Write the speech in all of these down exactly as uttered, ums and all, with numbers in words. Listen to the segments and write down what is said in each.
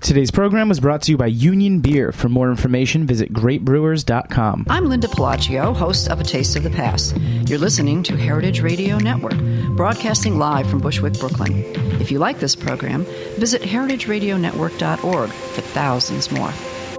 Today's program was brought to you by Union Beer. For more information, visit great brewers dot com. I'm Linda Pelaccio, host of A Taste of the Past. You're listening to Heritage Radio Network, broadcasting live from Bushwick, Brooklyn. If you like this program, visit heritage radio network dot org for thousands more.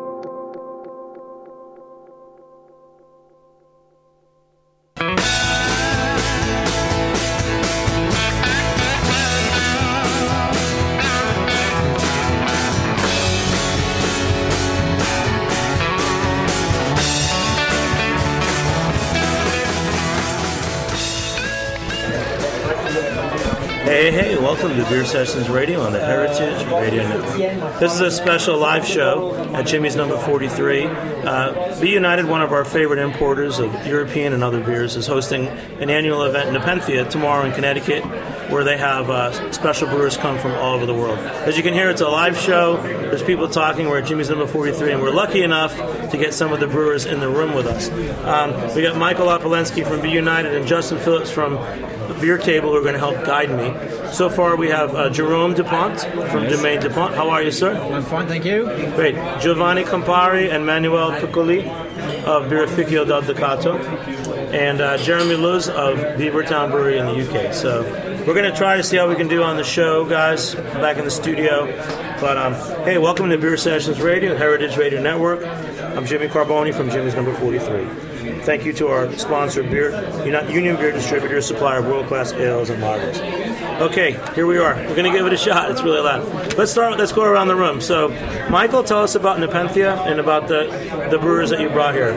Hey, hey, welcome to Beer Sessions Radio on the Heritage Radio Network. This is a special live show at Jimmy's Number forty-three. Uh, Be United, one of our favorite importers of European and other beers, is hosting an annual event in Nepenthe tomorrow in Connecticut, where they have uh, special brewers come from all over the world. As you can hear, it's a live show. There's people talking. We're at Jimmy's Number forty-three, and we're lucky enough to get some of the brewers in the room with us. Um, we got Michael Opolensky from Be United and Justin Phillips from the Beer Table who are going to help guide me. So far, we have uh, Jerome DuPont from yes. Domaine DuPont. How are you, sir? I'm fine, thank you. Great. Giovanni Campari and Manuel Piccoli of Birrificio del Ducato, and uh, Jeremy Luz of Beavertown Brewery in the U K. So we're going to try to see how we can do on the show, guys, back in the studio. But, um, hey, welcome to Beer Sessions Radio, Heritage Radio Network. I'm Jimmy Carboni from Jimmy's Number forty-three. Thank you to our sponsor, Beer Union Beer Distributor, supplier of world-class ales and lagers. Okay, here we are. We're going to give it a shot. It's really loud. Let's start. Let's go around the room. So, Michael, tell us about Nepenthe and about the, the brewers that you brought here.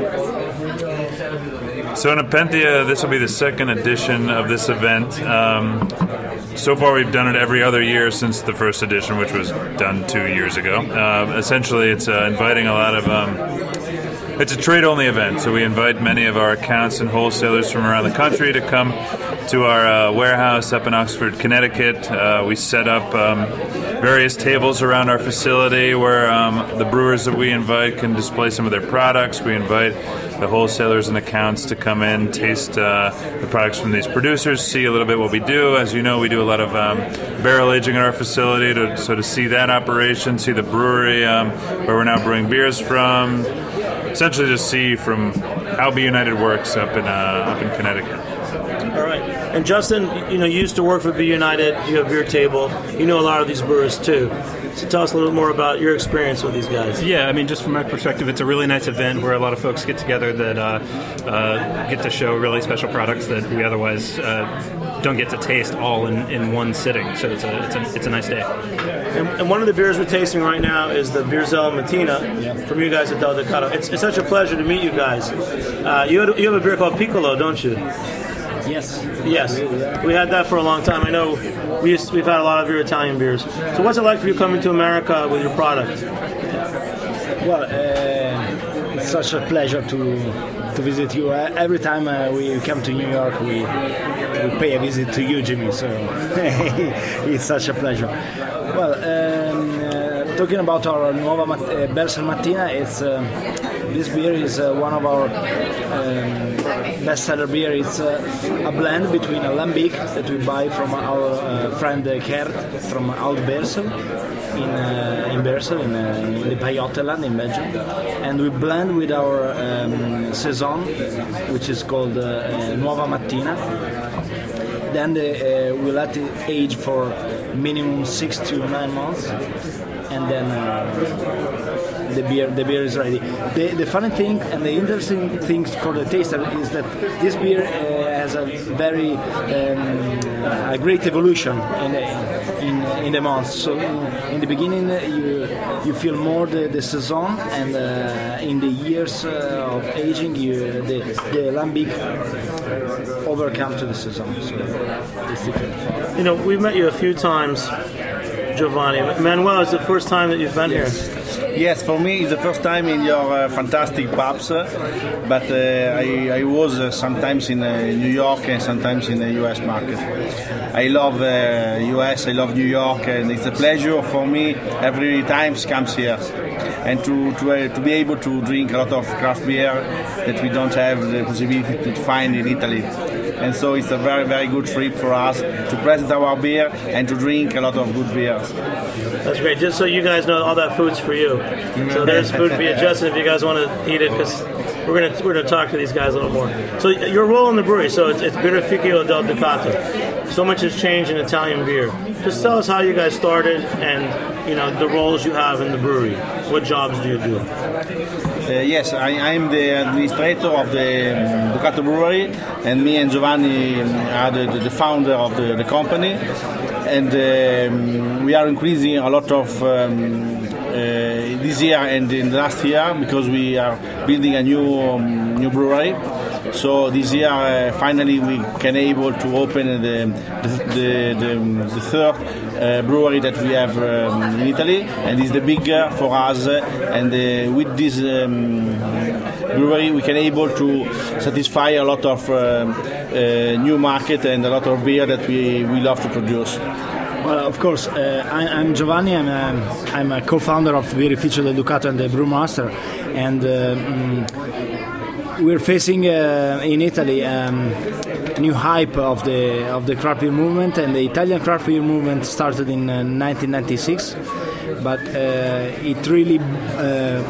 So, Nepenthe, this will be the second edition of this event. Um, so far, we've done it every other year since the first edition, which was done two years ago. Uh, essentially, it's uh, inviting a lot of... Um, It's a trade-only event, so we invite many of our accounts and wholesalers from around the country to come to our uh, warehouse up in Oxford, Connecticut. Uh, we set up um, various tables around our facility where um, the brewers that we invite can display some of their products. We invite the wholesalers and accounts to come in, taste uh, the products from these producers, see a little bit what we do. As you know, we do a lot of um, barrel aging at our facility, to, so to see that operation, see the brewery um, where we're now brewing beers from. Essentially, just see from how Be United works up in uh, up in Connecticut. All right, and Justin, you know, you used to work for Be United. You have Beer Table. You know a lot of these brewers too. So tell us a little more about your experience with these guys. Yeah, I mean, just from my perspective, it's a really nice event where a lot of folks get together that uh, uh, get to show really special products that we otherwise uh, don't get to taste all in, in one sitting. So it's a it's a it's a nice day. And, and one of the beers we're tasting right now is the Bierzell Mattina yeah. from you guys at Del Ducato. It's, it's such a pleasure to meet you guys. Uh, you, had, you have a beer called Piccolo, don't you? Yes. Yes. We had that for a long time. I know we used, we've had a lot of your Italian beers. So what's it like for you coming to America with your product? Well, uh, it's such a pleasure to to visit you. Uh, every time uh, we come to New York, we we pay a visit to you, Jimmy. So it's such a pleasure. Well, um, uh, talking about our Nuova Mat- uh, Bierzell Mattina, it's uh, this beer is uh, one of our um, bestseller beer. It's uh, a blend between a lambic that we buy from our uh, friend uh, Kert from Oud Beersel in uh, in Beersel in, uh, in the Pajottenland in Belgium, and we blend with our um, saison, which is called uh, uh, Nuova Mattina. Then the, uh, we let it age for minimum six to nine months, and then uh, the beer the beer is ready. The, the funny thing and the interesting thing for the taster is that this beer uh, has a very um, a great evolution in the, in in the months. So in the beginning uh, you you feel more the, the saison, and uh, in the years uh, of aging you the the lambic overcome to the saison. So it's different. You know, we've met you a few times, Giovanni. Manuel, is the first time that you've been yes. here? Yes, for me it's the first time in your uh, fantastic pubs, uh, but uh, I, I was uh, sometimes in uh, New York and sometimes in the U S market. I love uh, U S, I love New York, and it's a pleasure for me every time comes here. And to to, uh, to be able to drink a lot of craft beer that we don't have the possibility to find in Italy. And so it's a very, very good trip for us to present our beer and to drink a lot of good beers. That's great. Just so you guys know, all that food's for you. So there's food for you, Justin, if you guys want to eat it, because we're gonna we're gonna talk to these guys a little more. So your role in the brewery, so it's, it's Birrificio del Ducato. So much has changed in Italian beer. Just tell us how you guys started and you know the roles you have in the brewery. What jobs do you do? Uh, yes, I am the administrator of the um, Ducato Brewery, and me and Giovanni um, are the, the founder of the, the company. And um, we are increasing a lot of um, uh, this year and in the last year because we are building a new um, new brewery. So this year, uh, finally, we can able to open the the, the, the, the third uh, brewery that we have um, in Italy, and it's the bigger for us. And uh, with this um, brewery, we can able to satisfy a lot of uh, uh, new market and a lot of beer that we, we love to produce. Well, of course, uh, I, I'm Giovanni. I'm a, I'm a co-founder of Birrificio del Ducato and the Brewmaster, and uh, um, we're facing uh, in Italy um, a new hype of the of the craft beer movement, and the Italian craft beer movement started in uh, nineteen ninety-six, but uh, it really uh,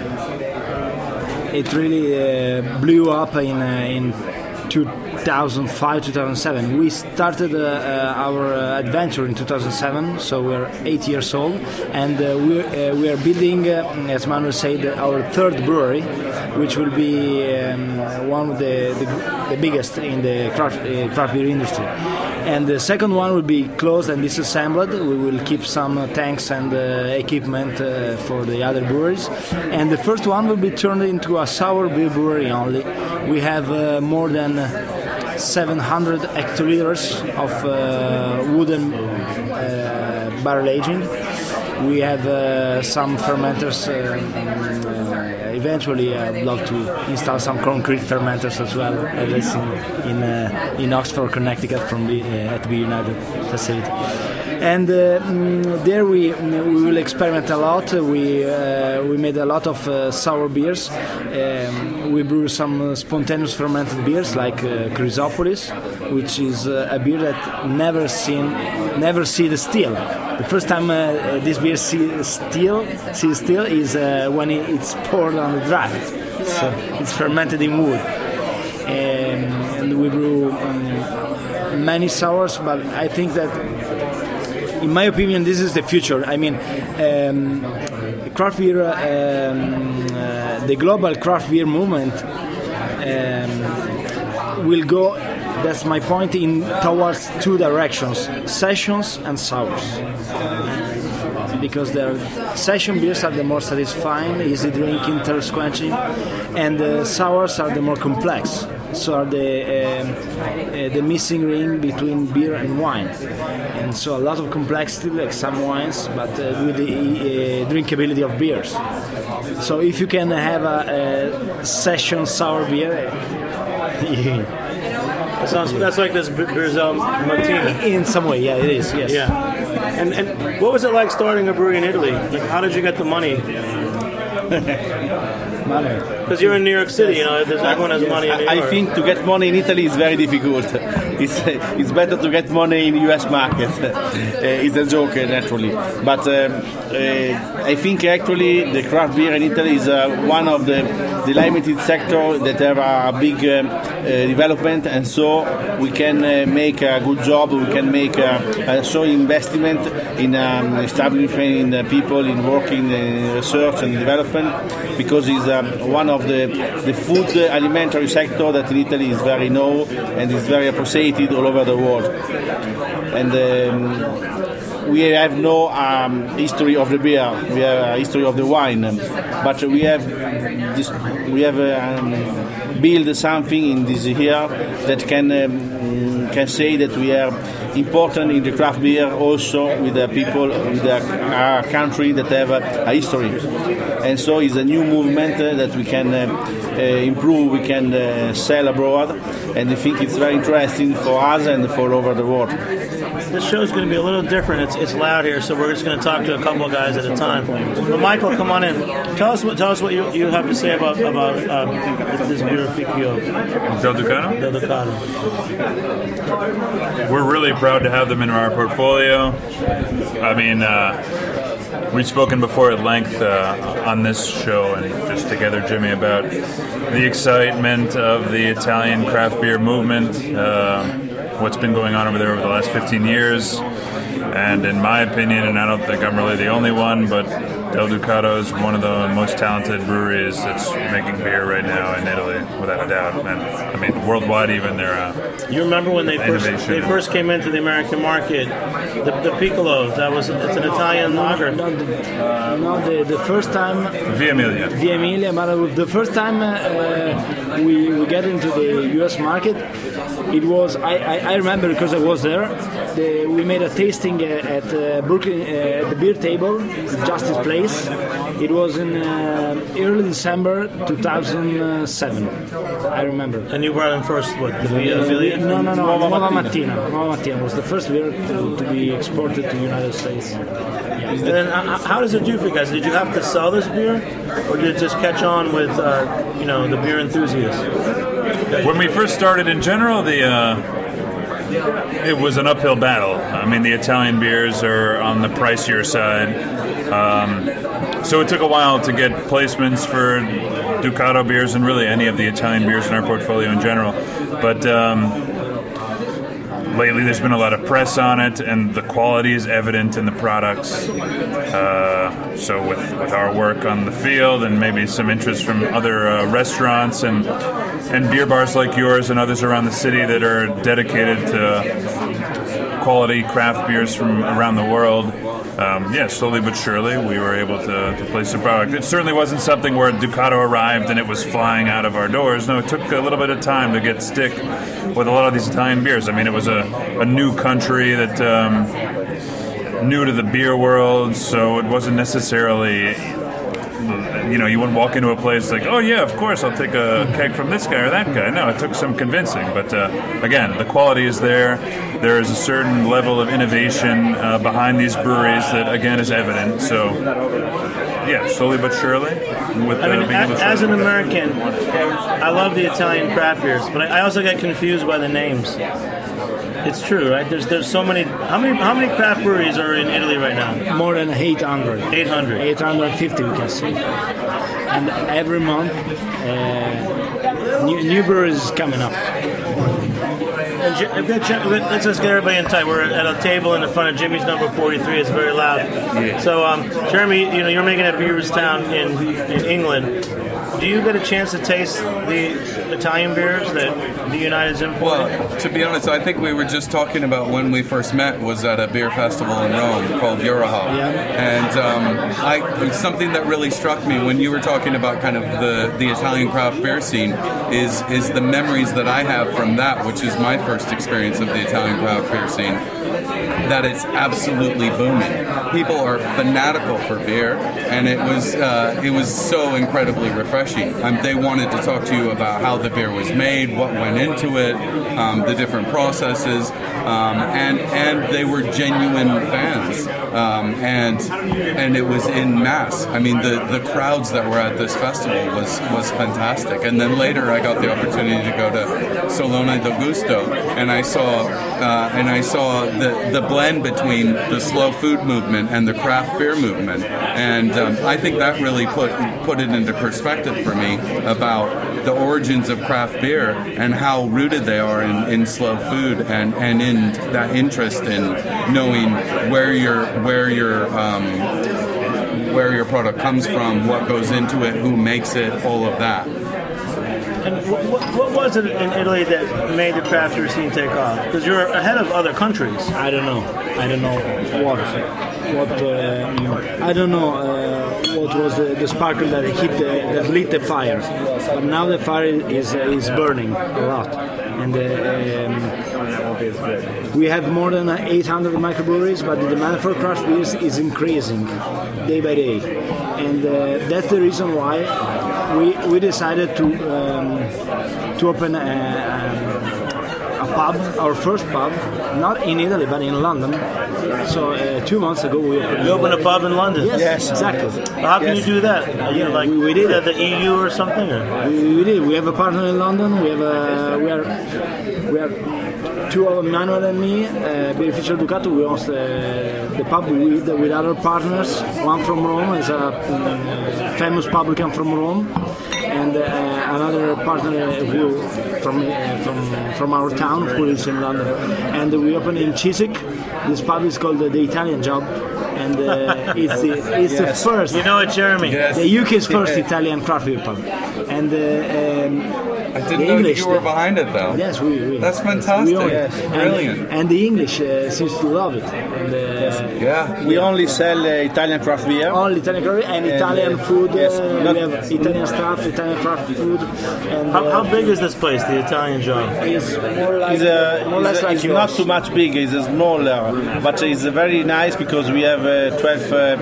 it really uh, blew up in uh, in two thousand five, two thousand seven. We started uh, uh, our uh, adventure in two thousand seven, so we're eight years old, and uh, we uh, we are building, uh, as Manuel said, our third brewery, which will be um, one of the, the the biggest in the craft, uh, craft beer industry. And the second one will be closed and disassembled. We will keep some uh, tanks and uh, equipment uh, for the other breweries. And the first one will be turned into a sour beer brewery only. We have uh, more than seven hundred hectoliters of uh, wooden uh, barrel aging. We have uh, some fermenters. Uh, uh, eventually, I'd love to install some concrete fermenters as well, as I see in uh, in Oxford, Connecticut, from the uh, at the United facility. And uh, there we we will experiment a lot. We uh, we made a lot of uh, sour beers. Um, we brew some uh, spontaneous fermented beers like uh, Chrysopolis, which is uh, a beer that never seen never see the still. The first time uh, this beer see still see still is uh, when it, it's poured on the draft. So it's fermented in wood. Um, and we brew um, many sours, but I think that, in my opinion, this is the future. I mean, um, craft beer, um, uh, the global craft beer movement um, will go, that's my point, in towards two directions: sessions and sours. Because the session beers are the more satisfying, easy drinking, thirst quenching, and the sours are the more complex. So are the um, uh, the missing ring between beer and wine, and so a lot of complexity, like some wines, but uh, with the uh, drinkability of beers. So if you can have a, a session sour beer, that sounds that's like this Brazil Martini. In some way, yeah, it is. Yes. Yeah. And and what was it like starting a brewery in Italy? Like, how did you get the money? Money. Because you're in New York City, you know, there's, everyone has money in New York. I think to get money in Italy is very difficult. It's it's better to get money in the U S market. Uh, it's a joke, uh, naturally. But um, uh, I think actually the craft beer in Italy is uh, one of the, the limited sector that have a big um, uh, development, and so we can uh, make a good job. We can make a, a so investment in um, establishing in uh, people, in working in research and development, because it's um, one of the the food uh, alimentary sector that in Italy is very known and is very appreciated all over the world. And um, we have no um, history of the beer, we have a history of the wine, but we have this, we have um, built something in this year that can um, can say that we are important in the craft beer also with the people, with the, our country that have a, a history. And so it's a new movement uh, that we can uh, uh, improve, we can uh, sell abroad, and I think it's very interesting for us and for all over the world. This show is going to be a little different. It's, it's loud here, so we're just going to talk to a couple of guys at a time. But Michael, come on in. Tell us what tell us what you, you have to say about about um, this Birrificio Del Ducato? Del Ducato. We're really proud to have them in our portfolio. I mean, uh, we've spoken before at length uh, on this show and just together, Jimmy, about the excitement of the Italian craft beer movement, uh, what's been going on over there over the last fifteen years. And in my opinion, and I don't think I'm really the only one, but Del Ducato is one of the most talented breweries that's making beer right now in Italy, without a doubt. And I mean, worldwide, even they're uh, You remember when they first they first came into the American market, the, the Piccolo, that was it's an Italian lager. No, the, no, the, the first time Via Emilia. Via Emilia, but the first time uh, we we get into the U S market, it was I, I, I remember because I was there. The, we made a tasting uh, at uh, Brooklyn uh, at the beer table, Justice Place. It was in uh, early December two thousand seven. I remember. And you brought in first what? The Via Emilia? No, no, no. Nuova, Nuova Mattina. Nuova Mattina was the first beer to, to be exported to the United States. Yeah. And then, uh, how does it do for you guys? Did you have to sell this beer, or did it just catch on with uh, you know the beer enthusiasts? When we first started, in general, the uh, it was an uphill battle. I mean, the Italian beers are on the pricier side, um, so it took a while to get placements for Ducato beers and really any of the Italian beers in our portfolio in general. But um, lately, there's been a lot of press on it, and the quality is evident in the products. Uh, so with, with our work on the field and maybe some interest from other uh, restaurants and and beer bars like yours and others around the city that are dedicated to quality craft beers from around the world, um, yeah, slowly but surely we were able to, to place the product. It certainly wasn't something where Ducato arrived and it was flying out of our doors. No, it took a little bit of time to get stick with a lot of these Italian beers. I mean, it was a, a new country that um, new to the beer world, so it wasn't necessarily, you know, you wouldn't walk into a place like, oh yeah, of course, I'll take a keg from this guy or that guy. No, it took some convincing, but uh, again, the quality is there. There is a certain level of innovation uh, behind these breweries that, again, is evident. So, yeah, slowly but surely. With, I mean, uh, being able as, to as an American, I love the Italian craft beers, but I also get confused by the names. It's true, right? There's there's so many. How many how many craft breweries are in Italy right now? More than eight hundred. eight hundred. eight hundred fifty, we can say. And every month, uh, new, new breweries is coming up. And J- let's just get everybody in tight. We're at a table in the front of Jimmy's number forty-three. It's very loud. Yeah. So, um, Jeremy, you know, you're making at Beerstown in in England. Do you get a chance to taste the Italian beers that the United's importing? Well, to be honest, I think we were just talking about when we first met was at a beer festival in Rome called Eurohop. Yeah. And um, I, something that really struck me when you were talking about kind of the, the Italian craft beer scene is, is the memories that I have from that, which is my first experience of the Italian craft beer scene, that it's absolutely booming. People are fanatical for beer, and it was uh, it was so incredibly refreshing. Um, they wanted to talk to you about how the beer was made, what went into it, um, the different processes, um, and and they were genuine fans. Um, and and it was in mass. I mean, the, the crowds that were at this festival was was fantastic. And then later, I got the opportunity to go to Salone del Gusto, and I saw uh, and I saw the the blend between the slow food movement and the craft beer movement. And um, I think that really put put it into perspective for me about the origins of craft beer and how rooted they are in, in slow food and, and in that interest in knowing where your where your um, where your product comes from, what goes into it, who makes it, all of that. And what, what, what was it in Italy that made the craft beer scene take off? Because you're ahead of other countries. I don't know. I don't know what. What uh, I don't know uh, what was the, the sparkle that hit the, that lit the fire. But now the fire is uh, is burning a lot, and uh, um, we have more than eight hundred microbreweries. But the demand for craft beers is increasing day by day, and uh, that's the reason why we we decided to um, to open a, a pub, our first pub, not in Italy but in London. So uh, two months ago we opened. You opened a pub in London? Yes, yes. Exactly. How can yes. you do that? Are you like we, we did the, the E U or something? Or? We, we did. We have a partner in London. We have a, we are we are two of Manuel and me, uh, Birrificio Ducato. We host the, the pub with with other partners. One from Rome is a um, famous publican from Rome, and uh, another partner who from uh, from from our town who lives in London. And we opened in Chiswick. This pub is called the, the Italian Job. And uh, it's the, it's yes. the first. You know it, Jeremy. Yes. The U K's first Italian craft beer pub. And uh, um, I didn't the know English, you were behind it, though. Yes, we. we That's fantastic. We yes. Brilliant. And, and the English uh, seems to love it. And, uh, yes. Yeah. We only sell uh, Italian craft beer. Only Italian craft beer and, and Italian uh, food. Uh, yes. We have Italian stuff, Italian craft food. And, how, uh, how big is this place, the Italian Job? It's more like it's, a, more or less it's, a, like it's not too much big. It's a smaller, but it's very nice because we have uh, twelve uh,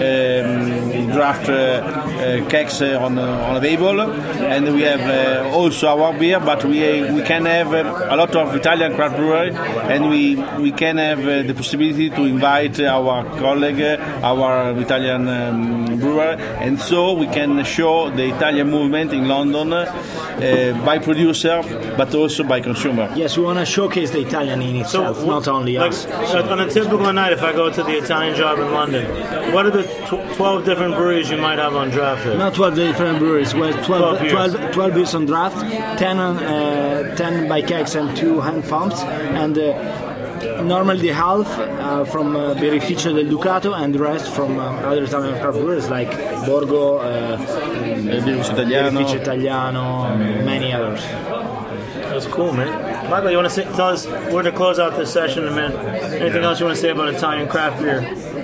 um, draft uh, uh, kegs uh, on uh, on available, and we have uh, also our beer. But we uh, we can have uh, a lot of Italian craft brewery, and we we can have uh, the possibility to invite our colleague, our Italian um, brewer, and so we can show the Italian movement in London uh, by producer, but also by consumer. Yes, we want to showcase the Italian in itself, so, not only like, us. So on a typical night, if I go to the Italian Job in London, what are the tw- twelve different breweries you might have on draft here? Not twelve different breweries. Well, twelve, twelve, twelve, twelve beers on draft, ten on, uh, ten by kegs and two hand pumps, and uh, normally the half uh, from uh, Birrificio del Ducato and the rest from uh, other Italian craft breweries like Borgo, uh, Birrificio Italiano, Birrificio Italiano, many others. That's cool, man. Michael, you want to say, tell us where to close out this session in a minute? Anything yeah. else you want to say about Italian craft beer?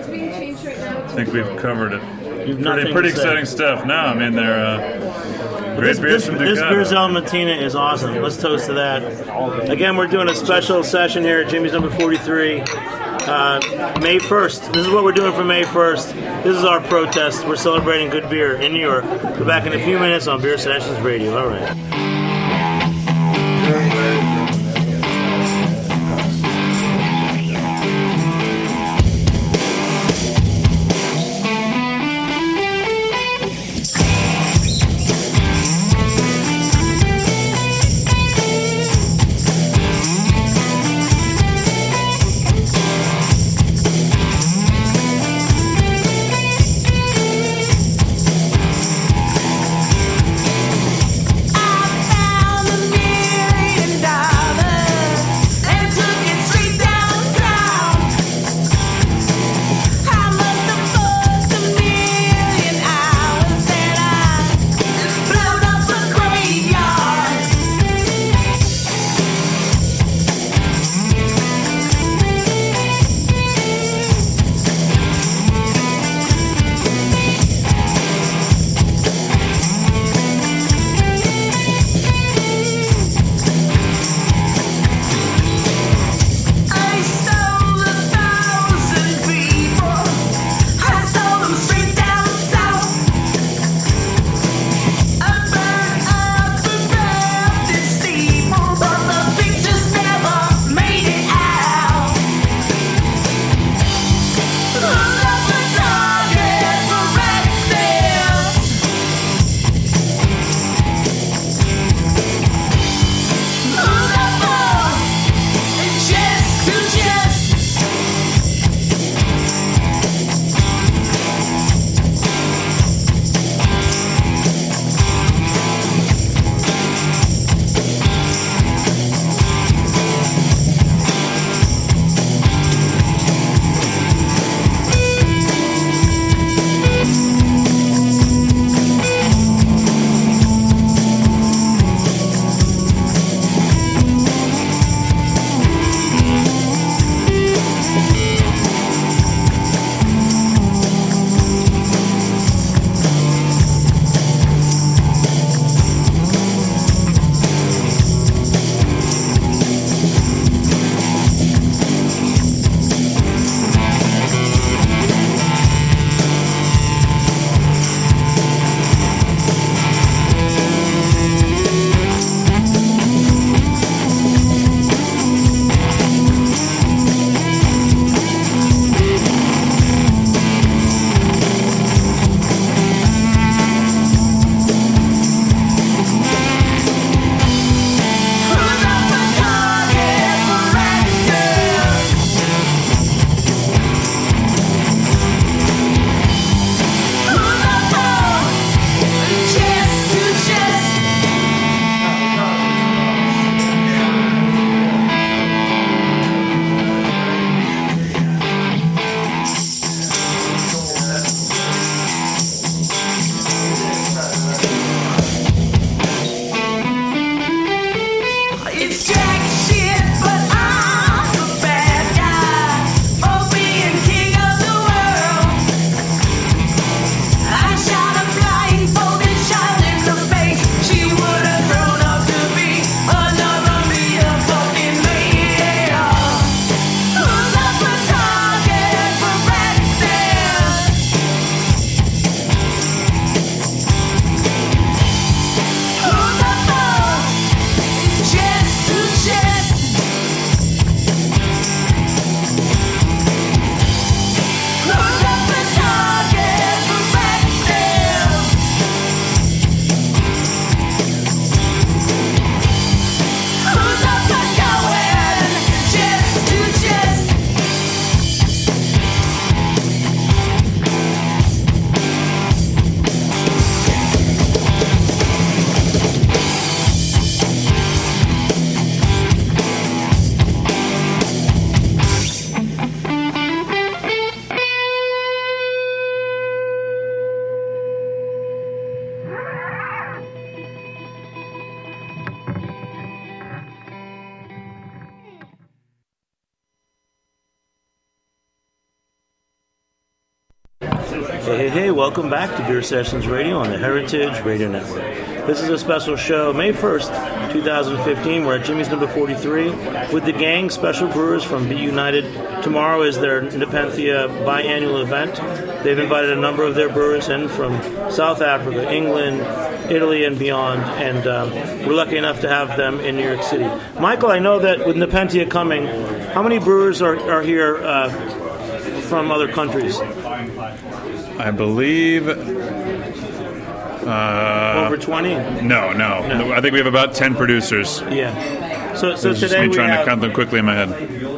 I think we've covered it. You've pretty pretty exciting stuff. No, I mean they're uh, great this, beers this, from This Ducato. Beer Mattina is awesome. Let's toast to that. Again, we're doing a special session here at Jimmy's Number forty-three. Uh, May first. This is what we're doing for May first. This is our protest. We're celebrating good beer in New York. We're back in a few minutes on Beer Sessions Radio. All right. I Hey, hey, hey, welcome back to Beer Sessions Radio on the Heritage Radio Network. This is a special show, May first, twenty fifteen. We're at Jimmy's number forty-three with the gang, special brewers from Be United. Tomorrow is their Nepenthea biannual event. They've invited a number of their brewers in from South Africa, England, Italy, and beyond, and um, we're lucky enough to have them in New York City. Michael, I know that with Nepenthea coming, how many brewers are, are here uh, from other countries? I believe... Uh, Over twenty? No, no, no. I think we have about ten producers. Yeah. So, so It's just today me we trying have, to count them quickly in my head.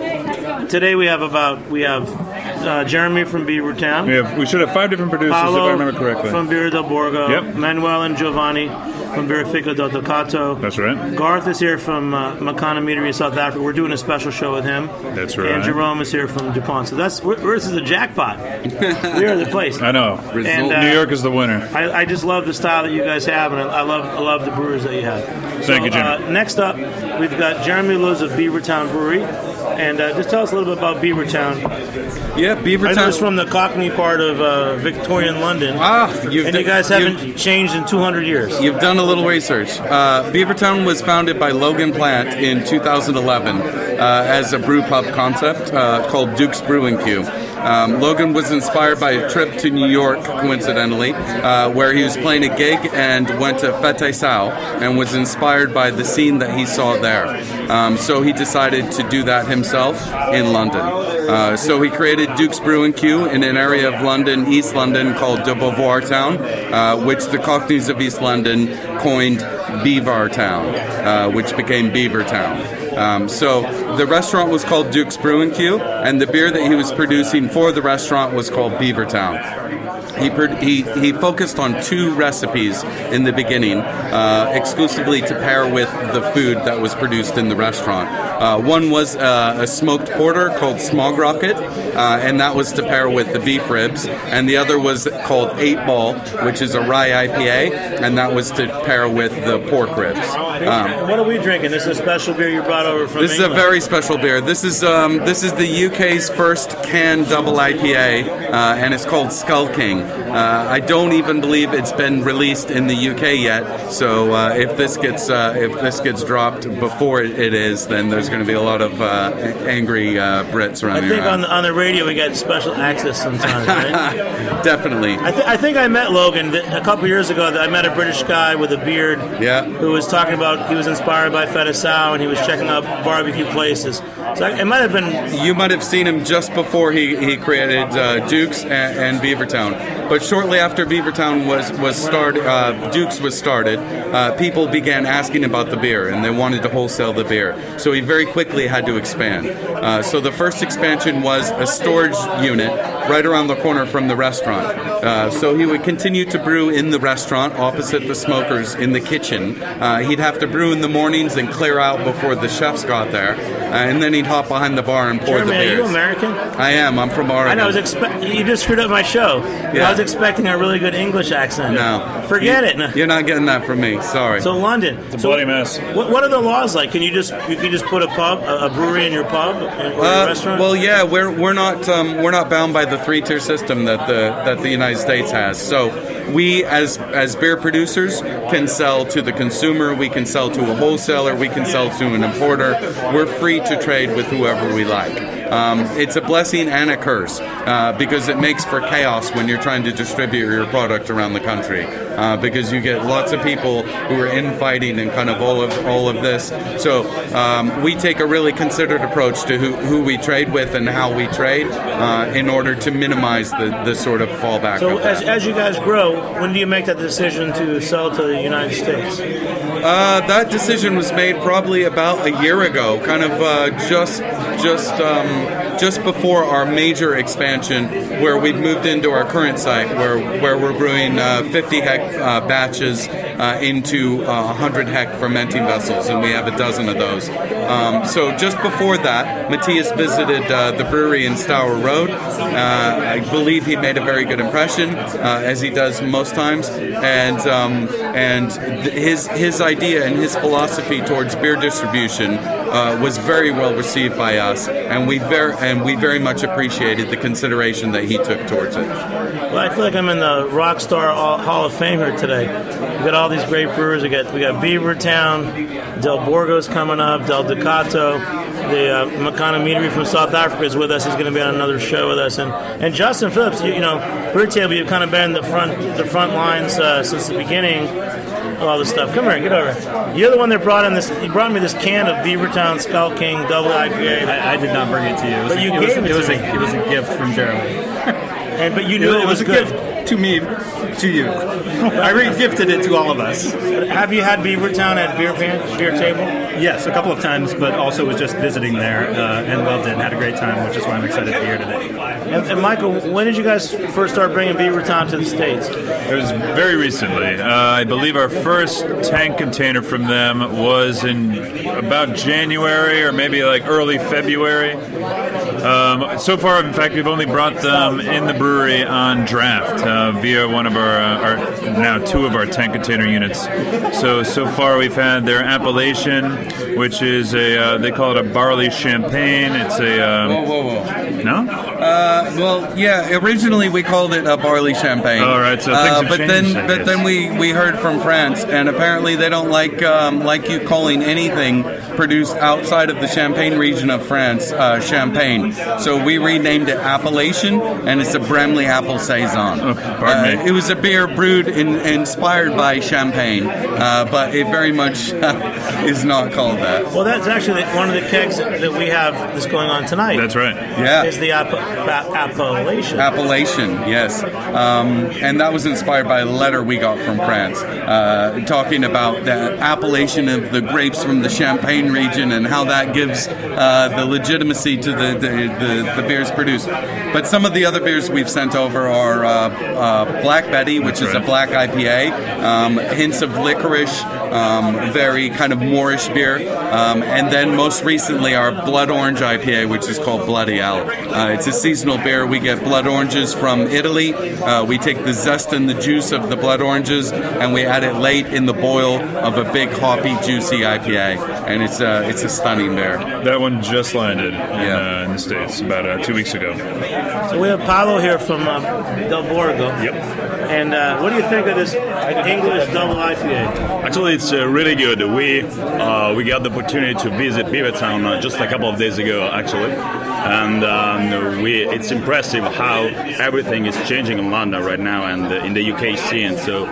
Today we have about we have uh, Jeremy from Beavertown. We have we should have five different producers Paolo if I remember correctly. from Birra del Borgo. Yep. Manuel and Giovanni from Birrificio del Ducato. That's right. Garth is here from uh, Makana Meadery, South Africa. We're doing a special show with him. That's right. And Jerome is here from DuPont. So that's we're, we're, this is a jackpot. We are the place. I know. And, uh, New York is the winner. I, I just love the style that you guys have, and I, I love I love the brewers that you have. Thank so, you, Jimmy. Uh, next up, we've got Jeremy Lewis of Beavertown Brewery. And uh, just tell us a little bit about Beavertown. Yeah, Beavertown. I know it's from the Cockney part of uh, Victorian London. Ah, you've and you d- guys haven't you've- changed in two hundred years. You've done a little research. Uh, Beavertown was founded by Logan Plant in two thousand eleven uh, as a brew pub concept uh, called Duke's Brewing Q. Um, Logan was inspired by a trip to New York, coincidentally, uh, where he was playing a gig and went to Fete Sao and was inspired by the scene that he saw there. Um, so he decided to do that himself in London. Uh, so he created Duke's Brewing Q in an area of London, East London, called de Beauvoir Town, uh, which the Cockneys of East London coined Beaver Town, uh, which became Beavertown. Um, so the restaurant was called Duke's Brewing Q, and the beer that he was producing for the restaurant was called Beavertown. He, he he focused on two recipes in the beginning, uh, exclusively to pair with the food that was produced in the restaurant. Uh, one was uh, a smoked porter called Smog Rocket, uh, and that was to pair with the beef ribs. And the other was called Eight Ball, which is a rye I P A, and that was to pair with the pork ribs. Um, what are we drinking? This is a special beer you brought over from This England. is a very special beer. This is um, this is the U K's first canned double I P A, uh, and it's called Skull King. Uh, I don't even believe it's been released in the U K yet. So uh, if this gets uh, if this gets dropped before it is, then there's going to be a lot of uh, angry uh, Brits around I here. think on the, on the radio we get special access sometimes, right? Definitely. I, th- I think I met Logan a couple years ago. I met a British guy with a beard Yeah. who was talking about he was inspired by Feta Sao and he was checking out barbecue places. So I, it might have been... You might have seen him just before he, he created uh, Duke's and, and Beavertown. But shortly after Beavertown was was started, uh, Duke's was started, uh, people began asking about the beer, and they wanted to wholesale the beer. So he very quickly had to expand. Uh, so the first expansion was a storage unit right around the corner from the restaurant. Uh, so he would continue to brew in the restaurant, opposite the smokers in the kitchen. Uh, he'd have to brew in the mornings and clear out before the chefs got there, uh, and then he'd hop behind the bar and pour Jeremy, the are beers. you American? I am. I'm from Oregon. I know. I was expe- you just screwed up my show. Yeah. I was expecting a really good English accent. No. Forget You- it. No. You're not getting that from me. Sorry. So London. It's a so bloody mess. What, what are the laws like? Can you just you can just put a pub, a, a brewery in your pub or Uh, your restaurant? well, yeah, we're we're not um, we're not bound by the three tier system that the that the United States has. So we, as as beer producers, can sell to the consumer. We can sell to a wholesaler. We can sell to an importer. We're free to trade with whoever we like. Um, it's a blessing and a curse uh, because it makes for chaos when you're trying to distribute your product around the country. Uh, because you get lots of people who are infighting and kind of all of all of this. So um, we take a really considered approach to who, who we trade with and how we trade uh, in order to minimize the, the sort of fallback. So of that. as, as you guys grow, when do you make that decision to sell to the United States? Uh, that decision was made probably about a year ago, kind of uh, just just um, just before our major expansion, where we've moved into our current site, where where we're brewing uh, fifty hect uh, batches uh, into uh, one hundred hect fermenting vessels, and we have a dozen of those. Um, so just before that, Matthias visited uh, the brewery in Stour Road. Uh, I believe he made a very good impression, uh, as he does most times, and um, and th- his his idea and his philosophy towards beer distribution uh, was very well received by us, and we very and we very much appreciated the consideration that he took towards it. Well, I feel like I'm in the Rockstar Hall of Fame here today. We got all these great brewers. We got we got Beavertown, Del Borgo's coming up, Del Ducato. The uh, Makana Meadery from South Africa is with us. He's going to be on another show with us, and and Justin Phillips. You, you know, Brew Table. You've kind of been the front the front lines uh, since the beginning. All this stuff. Come here, get over. You're the one that brought in this. You brought me this can of Beavertown Skull King Double I P A. I, I did not bring it to you. It was but a, you it gave was, it, it was to a, me. It was a gift from Jeremy. And but you knew it, it, it was, was a good. gift to me, to you. I re-gifted it to all of us. Have you had Beavertown at Beer Pan, Beer Table? Yes, a couple of times, but also was just visiting there uh, and loved it and had a great time, which is why I'm excited to be here today. And, and Michael, when did you guys first start bringing Beavertown to the States? It was very recently. Uh, I believe our first tank container from them was in about January or maybe like early February. Um, so far, in fact, we've only brought them in the brewery on draft uh, via one of our, uh, our, now two of our tank container units. So, so far we've had their Appellation, which is a, uh, they call it a barley champagne. It's a... Um, whoa, whoa, whoa. No? Uh, well, yeah, originally we called it a barley champagne. All right, so things uh, have but changed, then, but then we, we heard from France, and apparently they don't like um, like you calling anything produced outside of the Champagne region of France uh, champagne. So we renamed it Appellation, and it's a Bramley apple saison. Oh, pardon uh, me. It was a beer brewed in, inspired by champagne, uh, but it very much is not called that. Well, that's actually one of the kegs that we have that's going on tonight. That's right. Yeah. Is the app- app- Appellation. Appellation, yes. Um, and that was inspired by a letter we got from France, uh, talking about the appellation of the grapes from the Champagne region and how that gives uh, the legitimacy to the, the, the, the beers produced. But some of the other beers we've sent over are uh, uh, Black Betty, which That's is right. a black I P A, um, hints of licorice, um, very kind of Moorish beer, um, and then most recently our Blood Orange I P A, which is called Bloody Owl. Uh, it's a seasonal beer. We get blood oranges from Italy. Uh, we take the zest and the juice of the blood oranges, and we add it late in the boil of a big, hoppy, juicy I P A, and it's a, it's a stunning beer. That one just landed in, Yeah. uh, in the States about uh, two weeks ago. So we have Paolo here from um, Del Borgo. Yep. And uh, what do you think of this English double I P A? Actually, it's uh, really good. We uh, we got the opportunity to visit Beavertown uh, just a couple of days ago, actually, and um, we it's impressive how everything is changing in London right now and uh, in the U K scene. So,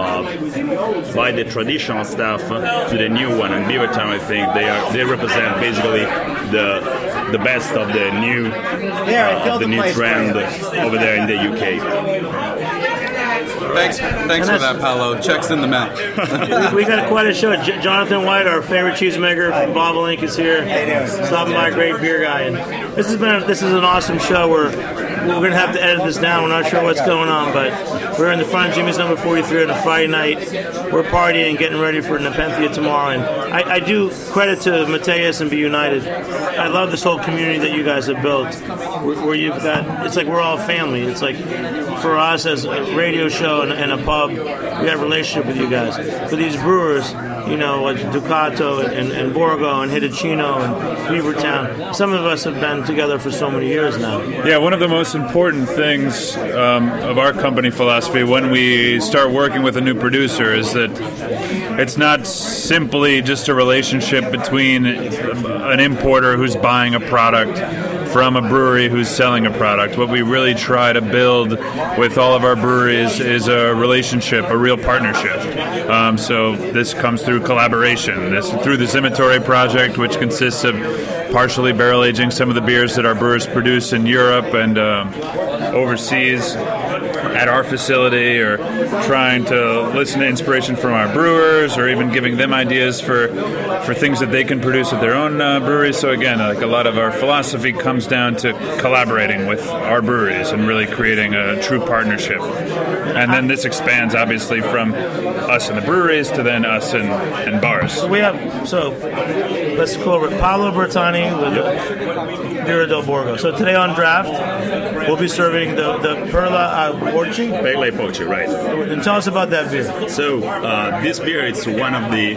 uh, by the traditional stuff uh, to the new one, and Beavertown, I think they are they represent basically the the best of the new uh, of the new trend over there in the U K. Thanks, thanks for that, Paolo. Checks in the mail. we, we got a, quite a show. J- Jonathan White, our favorite cheesemaker from Bobolink, is here. Stopping by, a great beer guy. And this has been a, this is an awesome show. We're we're gonna have to edit this down. We're not sure what's going on, but we're in the front of Jimmy's number forty-three on a Friday night. We're partying, getting ready for Nepenthe tomorrow. And I, I do credit to Mateus and Be United. I love this whole community that you guys have built, where, where you've got. It's like we're all family. It's like for us as a radio show and, and a pub, we have a relationship with you guys. For these brewers, you know, like Ducato and, and, and Borgo and Hitachino and Beavertown, some of us have been together for so many years now. Yeah, one of the most important things um, of our company philosophy when we start working with a new producer is that it's not simply just a relationship between an importer who's buying a product from a brewery who's selling a product. What we really try to build with all of our breweries is a relationship, a real partnership. Um, so this comes through collaboration. This through the Zimitori project, which consists of partially barrel aging some of the beers that our brewers produce in Europe and um, overseas at our facility, or trying to listen to inspiration from our brewers, or even giving them ideas for for things that they can produce at their own uh, breweries. So again, like a lot of our philosophy comes down to collaborating with our breweries and really creating a true partnership. And then this expands obviously from us in the breweries to then us in, in bars. So we have, so let's go over Paolo Bertani with Birra del Borgo. So today on draft, we'll be serving the, the Perla uh, Porci. Perla Porci, right. And tell us about that beer. So uh, this beer is one of the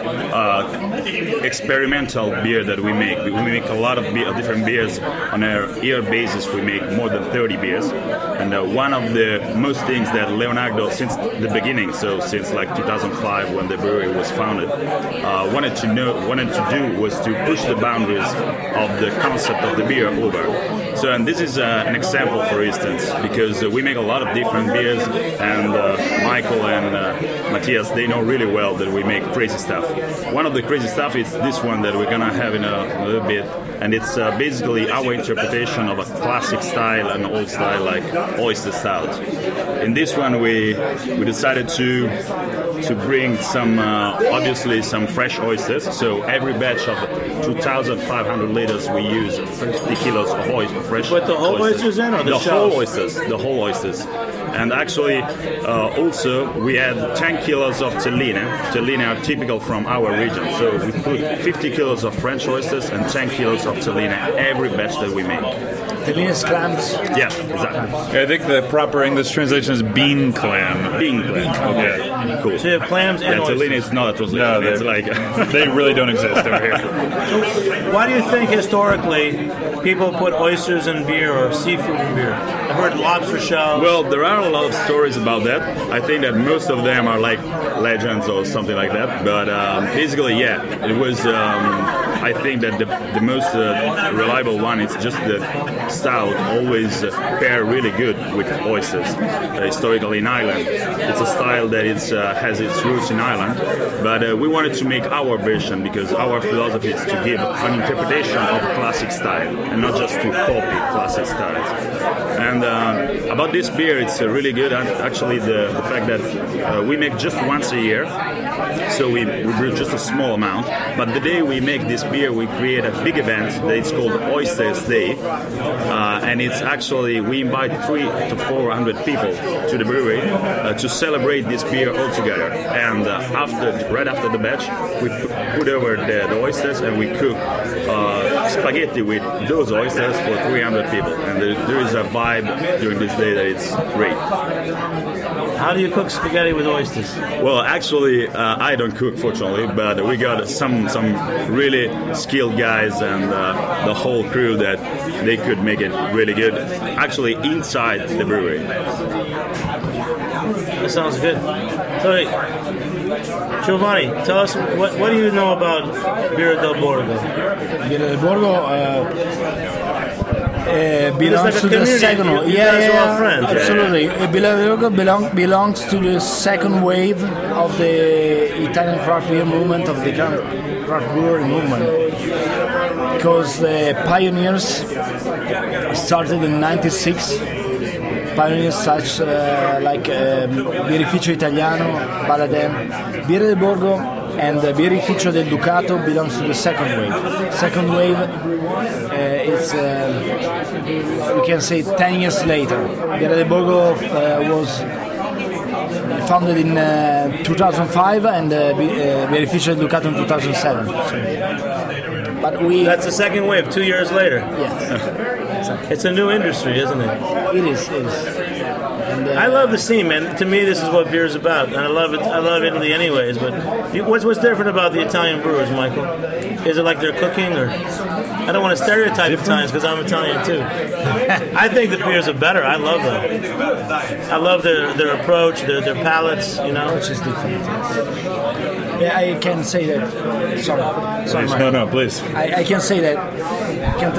uh, experimental beer that we make. We make a lot of beer, different beers on a year basis. We make more than thirty beers, and uh, one of the most things that Leonardo, since the beginning, so since like two thousand five when the brewery was founded, uh, wanted to know, wanted to do was to push the boundaries of the concept of the beer over. So, and this is uh, an example, for instance, because uh, we make a lot of different beers, and uh, Michael and uh, Matthias, they know really well that we make crazy stuff. One of the crazy stuff is this one that we're gonna have in a, a little bit, and it's uh, basically our interpretation of a classic style and old style, like oyster stout. In this one, we we decided to to bring some, uh, obviously, some fresh oysters. So every batch of two thousand five hundred liters, we use fifty kilos of oysters, fresh. But the whole oysters, oysters in, or the, the shells? whole oysters, the whole oysters. And actually, uh, also, we add ten kilos of terrine. Terrine are typical from our region. So we put fifty kilos of French oysters and ten kilos of terrine every batch that we make. Terrine clams? Yeah, exactly. I think the proper English translation is bean clam. Bean clam. Okay, cool. So you have clams and yeah, oysters. terrine is not a translation. No, it's they, like they really don't exist over here. So why do you think historically people put oysters in beer or seafood in beer? I've heard lobster shells. Well, there are a lot of stories about that. I think that most of them are like legends or something like that. But um, basically, yeah, it was. Um, I think that the, the most uh, reliable one is just the stout always uh, pair really good with oysters. Uh, historically in Ireland, it's a style that it's, uh, has its roots in Ireland, but uh, we wanted to make our version because our philosophy is to give an interpretation of classic style and not just to copy classic styles. And uh, about this beer, it's uh, really good. And actually, the, the fact that uh, we make just once a year, so we, we brew just a small amount. But the day we make this beer, we create a big event that it's called Oysters Day, uh, and it's actually we invite three to four hundred people to the brewery uh, to celebrate this beer all together. And uh, after, right after the batch, we put over the, the oysters and we cook uh, spaghetti with those oysters for three hundred people. And there, there is a vibe during this day that it's great. How do you cook spaghetti with oysters? Well, actually, uh, I don't cook, fortunately, but we got some some really skilled guys and uh, the whole crew that they could make it really good, actually inside the brewery. That sounds good. So, Giovanni, tell us, what, what do you know about Birra del Borgo? Birra del Borgo uh, uh, belongs like to the second you, wave. you Yeah, guys yeah, are all friends. absolutely. Yeah. Birra del Borgo belong, belongs to the second wave of the Italian craft beer movement, of the craft brewery movement. Because the pioneers started in ninety-six. Pioneers such uh, like um, Birrificio Italiano, Baladem, Birra del Borgo, and uh, Birrificio del Ducato belongs to the second wave. Second wave uh, is, uh, we can say, ten years later. Birra del Borgo uh, was founded in uh, two thousand five and uh, Birrificio del Ducato in two thousand seven. So, but we. That's the second wave, two years later. Yes. It's a new industry, isn't it? It is. It is. And, uh, I love the scene, man. To me, this is what beer is about, and I love it. I love Italy, anyways. But you, what's what's different about the Italian brewers, Michael? Is it like they're cooking, or I don't want to stereotype different? Italians because I'm Italian too. I think the beers are better. I love them. I love their their approach, their their palates. You know, which is different. Yeah, I can say that. Uh, sorry, sorry. No, no, please. I, I can say that. Can,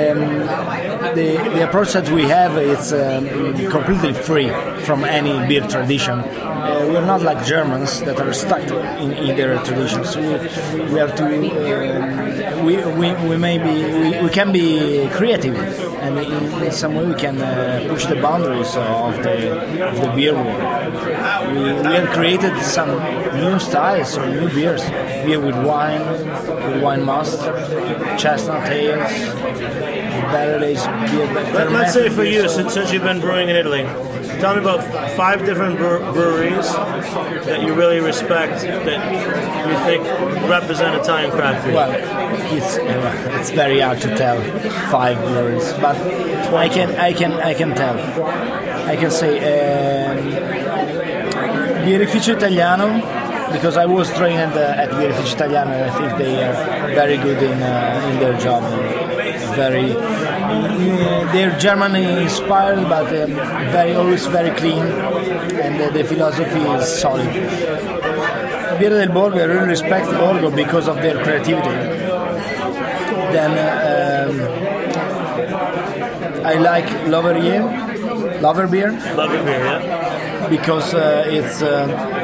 um, the the approach that we have is um, completely free from any beer tradition. Uh, we're not like Germans that are stuck in, in their traditions. We, we have to. Um, we, we we may be we, we can be creative, and in, in some way we can uh, push the boundaries of the of the beer world. We, we have created some new styles or new beers. Beer with wine, with wine must, chestnut ales, barrel aged beer. Let, let's say for you, since, since you've been brewing in Italy, Tell me about five different bre- breweries that you really respect that you think represent Italian craft beer. Well, it's uh, it's very hard to tell five breweries, but I can I can I can tell. I can say um, Birrificio Italiano, because I was trained uh, at Birrificio Italiano, and I think they are very good in uh, in their job. Very, uh, they're German inspired, but um, very always very clean, and uh, the philosophy is solid. Birra del Borgo, I really respect Borgo because of their creativity. Then uh, um, I like Loverier, Lover Beer. Lover Beer, yeah. Because uh, it's uh,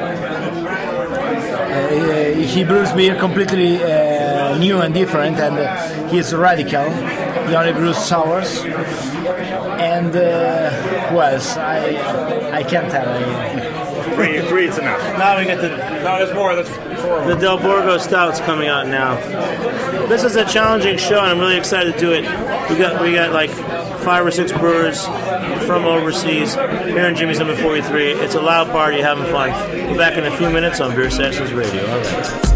uh, he brews beer completely uh, new and different, and uh, he's radical. He only brews sours, and uh, who else? I I can't tell. Three, three is enough. Now we get the No, there's more. There's four. the Del Borgo Stout's coming out now. This is a challenging show, and I'm really excited to do it. We got we got like five or six brewers from overseas here in Jimmy's number forty-three. It's a loud party, having fun. We're back in a few minutes on Beer Sessions Radio. All right.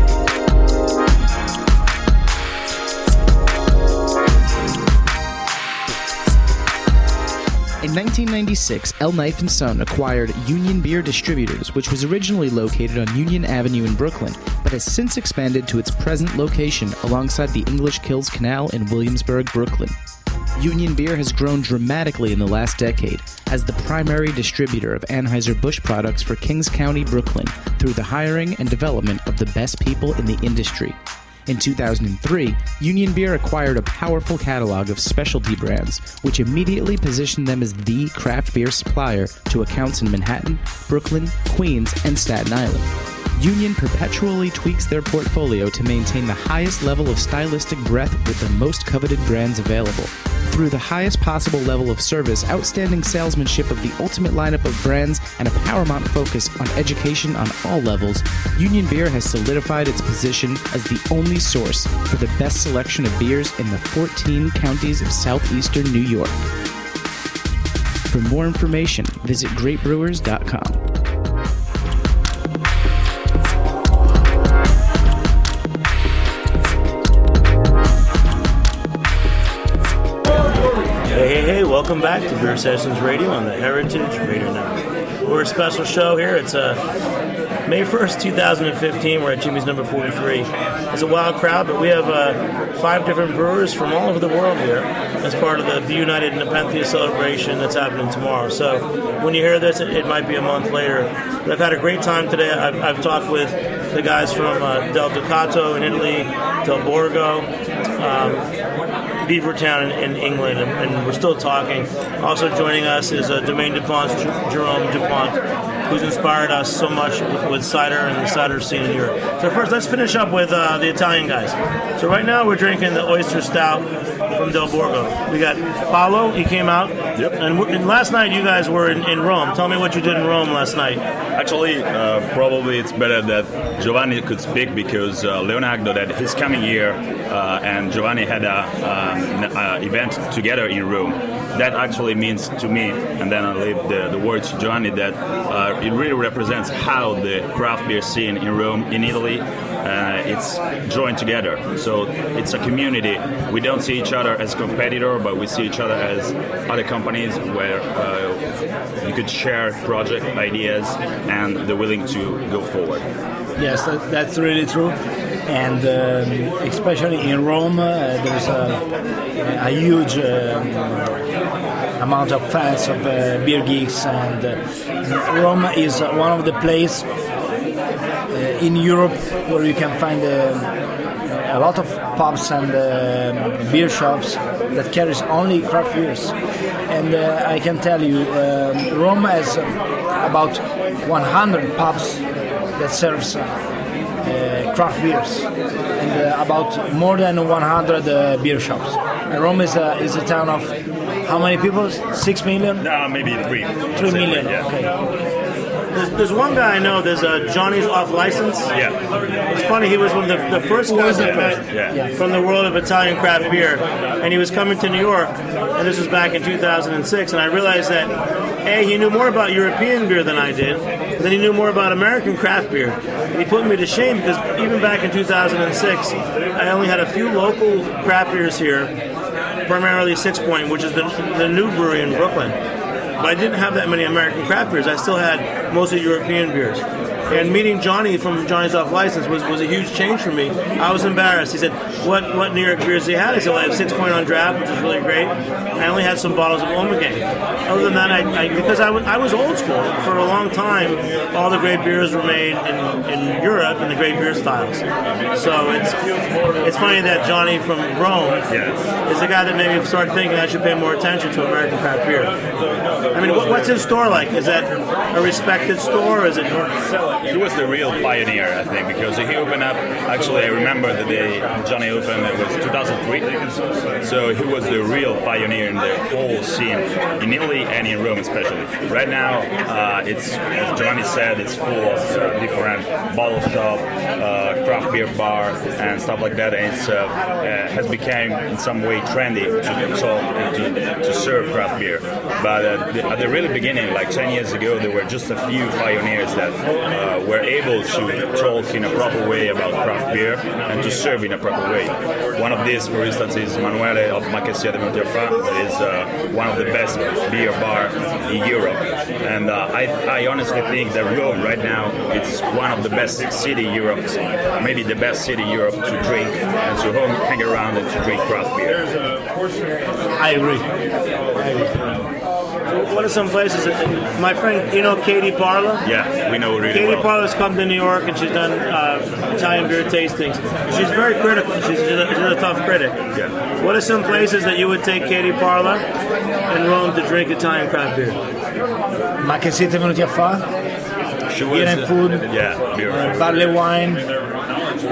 In nineteen ninety-six, El Knife and Son acquired Union Beer Distributors, which was originally located on Union Avenue in Brooklyn, but has since expanded to its present location alongside the English Kills Canal in Williamsburg, Brooklyn. Union Beer has grown dramatically in the last decade as the primary distributor of Anheuser-Busch products for Kings County, Brooklyn, through the hiring and development of the best people in the industry. In two thousand three, Union Beer acquired a powerful catalog of specialty brands, which immediately positioned them as the craft beer supplier to accounts in Manhattan, Brooklyn, Queens, and Staten Island. Union perpetually tweaks their portfolio to maintain the highest level of stylistic breadth with the most coveted brands available. Through the highest possible level of service, outstanding salesmanship of the ultimate lineup of brands, and a paramount focus on education on all levels, Union Beer has solidified its position as the only source for the best selection of beers in the fourteen counties of southeastern New York. For more information, visit great brewers dot com. Hey, hey, hey, welcome back to Beer Sessions Radio on the Heritage Radio Network. We're a special show here. It's uh, May first, twenty fifteen. We're at Jimmy's number forty-three. It's a wild crowd, but we have uh, five different brewers from all over the world here as part of the Be United Nepenthe celebration that's happening tomorrow. So when you hear this, it, it might be a month later. But I've had a great time today. I've, I've talked with the guys from uh, Del Ducato in Italy, Del Borgo, um, Beavertown in, in England, and, and we're still talking. Also joining us is uh, Domaine DuPont's J- Jerome DuPont, who's inspired us so much with, with cider and the cider scene in Europe. So first, let's finish up with uh, the Italian guys. So right now, we're drinking the Oyster Stout from Del Borgo. We got Paolo, he came out. Yep. And, and last night, you guys were in, in Rome. Tell me what you did in Rome last night. Actually, uh, probably it's better that Giovanni could speak because uh, Leonardo, that he's coming here, uh, and Giovanni had a um, uh, event together in Rome. That actually means to me, and then I'll leave the, the word to Giovanni, that uh, it really represents how the craft beer scene in Rome, in Italy, uh, it's joined together. So it's a community. We don't see each other as competitor, but we see each other as other companies where uh, you could share project ideas and they're willing to go forward. Yes, that, that's really true. And um, especially in Rome, uh, there's a, a huge um, amount of fans of uh, beer geeks, and uh, Rome is one of the places uh, in Europe where you can find uh, a lot of pubs and uh, beer shops that carries only craft beers. And uh, I can tell you, uh, Rome has about one hundred pubs that serves Uh, craft beers, and uh, about more than one hundred uh, beer shops. And Rome is a, is a town of how many people? Six million? No, maybe three. Three million, yeah. okay. There's, there's one guy I know, there's uh, Johnny's Off License. Yeah. It's funny, he was one of the, the first guys I met Yeah. Yeah. from the world of Italian craft beer, and he was coming to New York, and this was back in two thousand six, and I realized that A, he knew more about European beer than I did, but then he knew more about American craft beer. And he put me to shame because even back in two thousand six, I only had a few local craft beers here, primarily Six Point, which is the, the new brewery in Brooklyn. But I didn't have that many American craft beers. I still had mostly European beers. And meeting Johnny from Johnny's Off License was, was a huge change for me. I was embarrassed. He said, what what New York beers do you have? I said, well, I have Six Point on draft, which is really great. And I only had some bottles of Ommegang. Other than that, I, I because I, w- I was old school. For a long time, all the great beers were made in, in Europe in the great beer styles. So it's it's funny that Johnny from Rome yes. is the guy that made me start thinking I should pay more attention to American craft beer. I mean, what's his store like? Is that a respected store? Or is it He was the real pioneer, I think, because he opened up. Actually, I remember the day Johnny opened. It was two thousand three. So he was the real pioneer in the whole scene in Italy and in Rome, especially. Right now, uh, it's as Johnny said, it's full of uh, different bottle shop, uh, craft beer bar, and stuff like that. And it's uh, uh, has become in some way trendy to talk to, to serve craft beer. But uh, the, at the really beginning, like ten years ago, there were just a few pioneers that. Uh, were able to talk in a proper way about craft beer and to serve in a proper way. One of these, for instance, is Manuele of Macchessia de Montiafà, that is uh, one of the best beer bar in Europe. And uh, I, I honestly think that Rome right now it's one of the best city in Europe, maybe the best city in Europe to drink and to hang around and to drink craft beer. I agree. I agree. What are some places that, my friend, you know Katie Parla? Yeah, we know really Katie well. Parla's come to New York and she's done uh, Italian beer tastings. She's very critical. She's, she's, a, she's a tough critic. Yeah. What are some places that you would take Katie Parla in Rome to drink Italian craft beer? Ma che siete venuti a fare? Beer and food. Uh, yeah, beer and uh, food. Barley wine. Uh,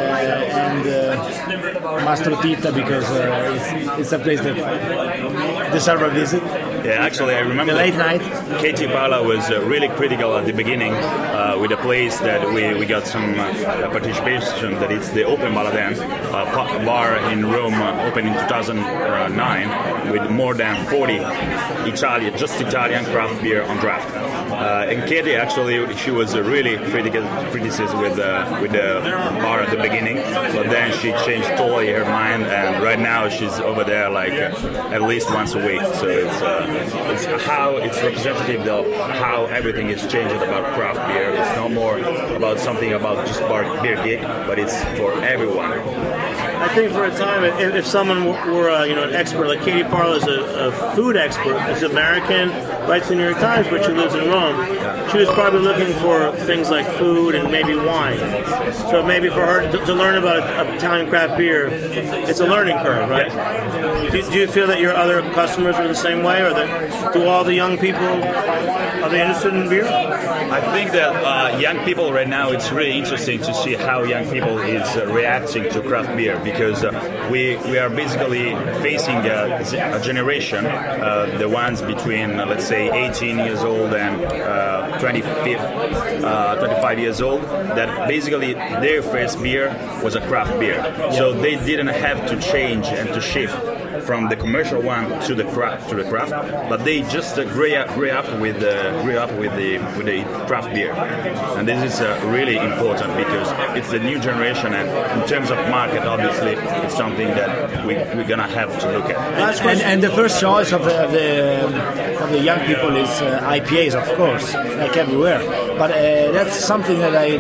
and uh, Mastro Tita because uh, it's, it's a place that deserves a visit. Yeah, actually, I remember the late night. Katie Parla was uh, really critical at the beginning uh, with a place that we, we got some uh, participation. That it's the Open Baladan, a bar in Rome, uh, opened in two thousand nine with more than forty Italian, just Italian craft beer on draft. Uh, and Katie actually, she was uh, really critical criticism with uh, with the bar at the beginning, but then she changed totally her mind, and right now she's over there like uh, at least once a week. So it's uh, it's how it's representative of how everything is changing about craft beer. It's no more about something about just bar beer gig, but it's for everyone. I think for a time, if, if someone were uh, you know an expert like Katie Parla is a, a food expert, is American, writes the New York Times, but she lives in Rome. She was probably looking for things like food and maybe wine. So maybe for her to, to learn about Italian craft beer, it's a learning curve, right? Do, do you feel that your other customers are the same way, or that do all the young people, are they interested in beer? I think that uh, young people right now, it's really interesting to see how young people is uh, reacting to craft beer, because uh, we we are basically facing a, a generation, uh, the ones between uh, let's say eighteen years old and uh, twenty-five, uh, twenty-five years old, that basically their first beer was a craft beer, so they didn't have to change and to shift from the commercial one to the craft to the craft, but they just uh, grew up, grew up with uh, grew up with the with the craft beer, and this is uh, really important because it's the new generation, and in terms of market, obviously, it's something that we we're gonna have to look at. And, and the first choice of the of the, of the young people is uh, I P As, of course, like everywhere. But uh, that's something that I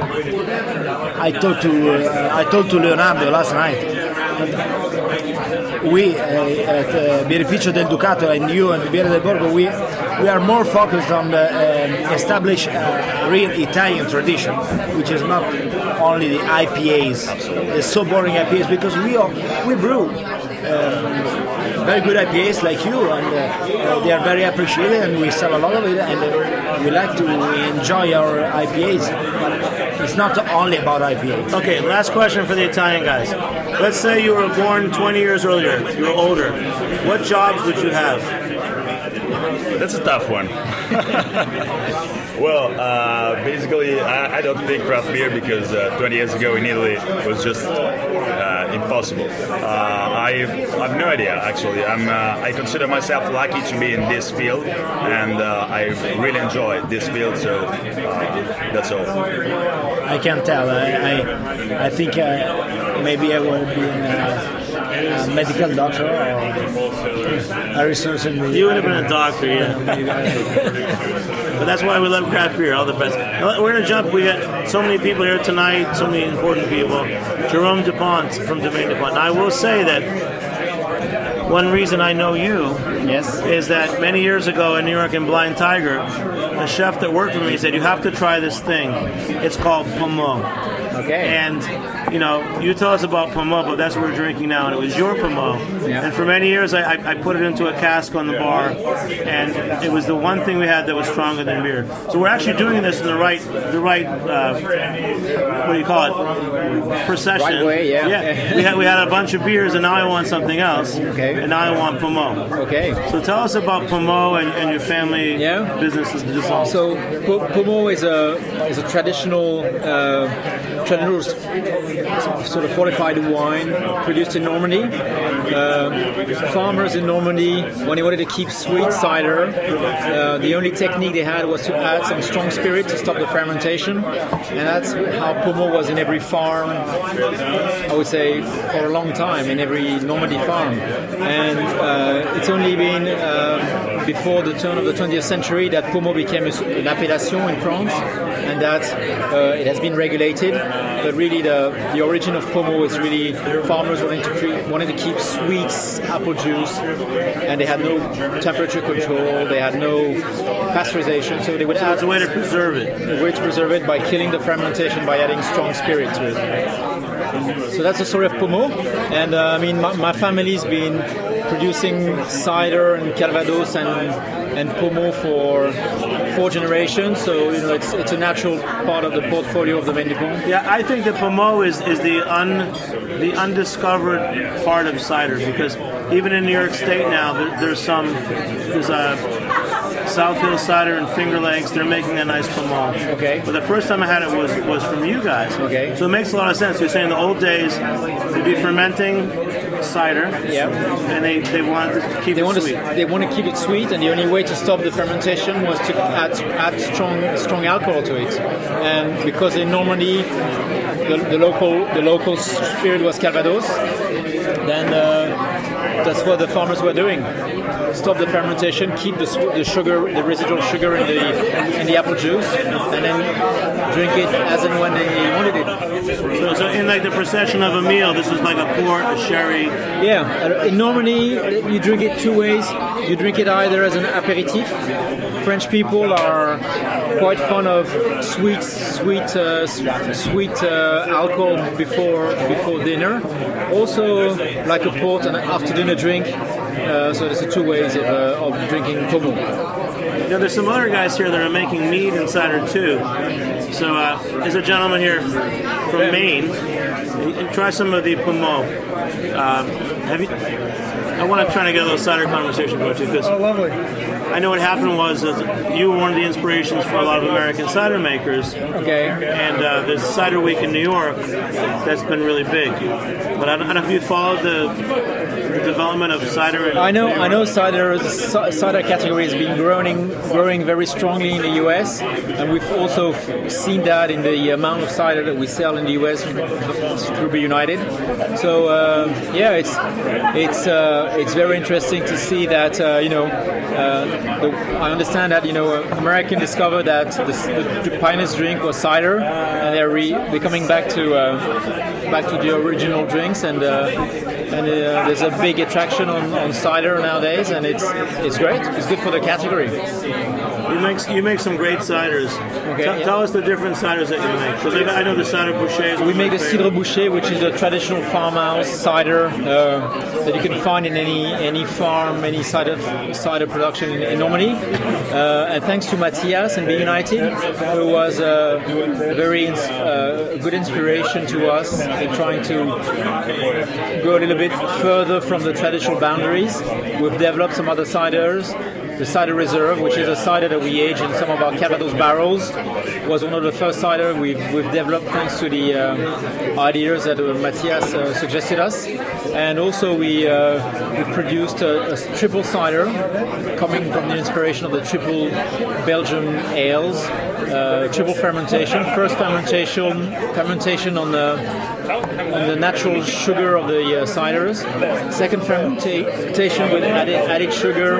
I told to uh, I told to Leonardo last night. We uh, at uh, Birrificio del Ducato and you and Birra del Borgo, we we are more focused on the uh, establish uh, real Italian tradition, which is not only the I P As, the so boring I P As, because we are, we brew um, very good I P As like you, and uh, they are very appreciated, and we sell a lot of it, and uh, we like to enjoy our I P As. But it's not only about I P As. Okay, last question for the Italian guys. Let's say you were born twenty years earlier, you were older. What jobs would you have? That's a tough one. Well, uh, basically, I, I don't think craft beer because uh, twenty years ago in Italy it was just uh, impossible. Uh, I have no idea actually. I'm uh, I consider myself lucky to be in this field, and uh, I really enjoy this field. So uh, that's all. I can't tell. I I, I think uh, maybe I would have been a, a medical doctor or a researcher. You would have been a doctor, yeah. But that's why we love craft beer. All the best. We're going to jump. We got so many people here tonight, so many important people. Jerome DuPont from Domaine DuPont. And I will say that one reason I know you yes. is that many years ago in New York in Blind Tiger, the chef that worked with me said, you have to try this thing. It's called Pommeau. Okay. And, you know, you tell us about Pommeau, but that's what we're drinking now, and it was your Pommeau. Yeah. And for many years, I, I, I put it into a cask on the bar, and it was the one thing we had that was stronger than beer. So we're actually doing this in the right, the right, uh, what do you call it, procession. Right way, yeah. Yeah. we had we had a bunch of beers, and now I want something else. Okay. And now I want Pommeau. Okay. So tell us about Pommeau and, and your family yeah. businesses. So Pommeau is a is a traditional. Uh, Traditional sort of fortified wine produced in Normandy. Uh, farmers in Normandy, when they wanted to keep sweet cider, uh, the only technique they had was to add some strong spirit to stop the fermentation, and that's how Pommeau was in every farm. I would say for a long time in every Normandy farm, and uh, it's only been uh, before the turn of the twentieth century that Pommeau became an appellation in France, and that uh, it has been regulated. But really, the, the origin of Pommeau is really farmers wanting to treat, wanted to keep sweet apple juice, and they had no temperature control, they had no pasteurization, so they would so add. It's a way to preserve it. A way to preserve it by killing the fermentation by adding strong spirit to it. So that's the story of Pommeau, and uh, I mean, my, my family's been producing cider and Calvados and and Pommeau for four generations, so you know it's it's a natural part of the portfolio of the Domaine DuPont. Yeah, I think that Pommeau is, is the un the undiscovered part of cider, because even in New York State now, there, there's some there's a South Hill Cider and Finger Lakes. They're making a nice Pommeau. Okay. But the first time I had it was was from you guys. Okay. So it makes a lot of sense. You're saying in the old days they'd be fermenting cider. Yeah. And they, they wanted to keep they it want sweet. To, they want to keep it sweet, and the only way to stop the fermentation was to add add strong strong alcohol to it. And because in Normandy the, the local the local spirit was Calvados, then uh, that's what the farmers were doing. Stop the fermentation, keep the, the sugar, the residual sugar in the in the apple juice, and then drink it as and when they wanted it. So, so in like the procession of a meal, this is like a port, a sherry. Yeah, in Normandy, you drink it two ways. You drink it either as an aperitif. French people are quite fond of sweet, sweet, uh, sweet uh, alcohol before before dinner. Also, like a port, an after-dinner drink. Uh, so there's the two ways of, uh, of drinking Pommeau. Now there's some other guys here that are making mead and cider too. So uh, there's a gentleman here from yeah. Maine. Try some of the Pommeau. Uh, have you? I want to try to get a little cider conversation going too, because oh, lovely. I know what happened was is you were one of the inspirations for a lot of American cider makers. Okay. And uh, there's Cider Week in New York that's been really big. But I don't, I don't know if you followed the. The development of cider. In I know, I know. Cider, the cider category has been growing, growing very strongly in the U S, and we've also seen that in the amount of cider that we sell in the U S through Be United. So uh, yeah, it's it's uh, it's very interesting to see that uh, you know. Uh, the, I understand that you know American discovered that the, the, the pioneer's drink was cider, and they're re, they're coming back to uh, back to the original drinks, and uh, and uh, there's a big attraction on, on cider nowadays, and it's it's great. It's good for the category. You make you make some great ciders. Okay, T- yeah. Tell us the different ciders that you make, because I, I know the cider boucher. We make the Cidre Boucher, which is a traditional farmhouse cider uh, that you can find in any any farm, any cider cider production in, in Normandy. Uh, and thanks to Matthias and Be United, who was a very uh, good inspiration to us in trying to go a little bit further from the traditional boundaries. We've developed some other ciders. the cider reserve, which is a cider that we age in some of our Calvados barrels. It was one of the first cider we've, we've developed thanks to the uh, ideas that uh, Matthias uh, suggested us. And also we uh, we produced a, a triple cider coming from the inspiration of the triple Belgian ales, uh, triple fermentation. First fermentation fermentation on the on the natural sugar of the uh, ciders. Second fermentation with added, added sugar